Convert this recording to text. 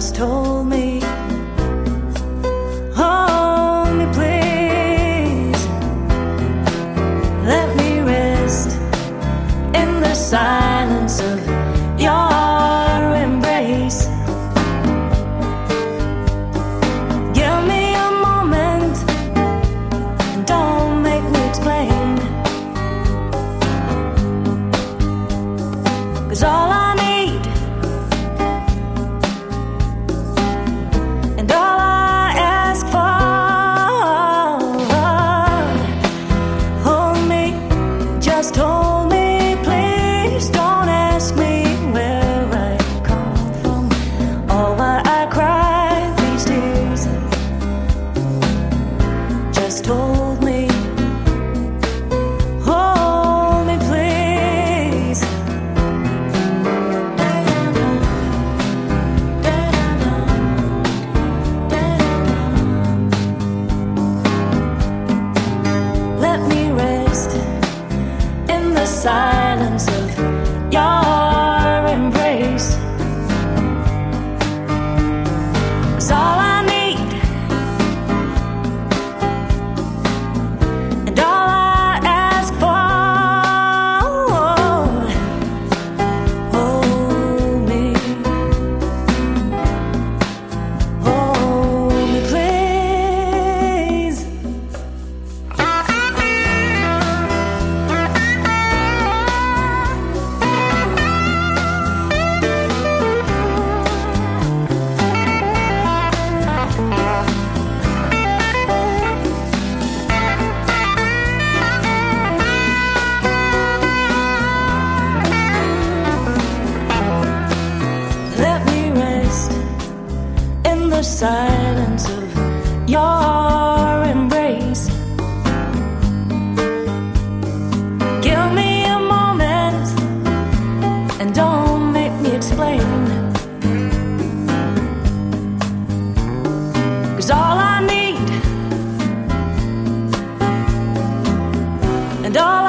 just hold me. Hold me, please. Let me rest in the silence of your embrace. Give me a moment and don't make me explain. 'Cause all I need and all I ask for, hold me, just hold me, please. Don't ask me where I come from or why I cry these tears. Just hold me. Hold me, please. Let me rest in the silence of your embrace. 'Cause all I need and all I ask for, hold me. Hold me, please. Let me rest in the silence of your embrace. Give me a moment and don't make me explain. 'Cause all I need and all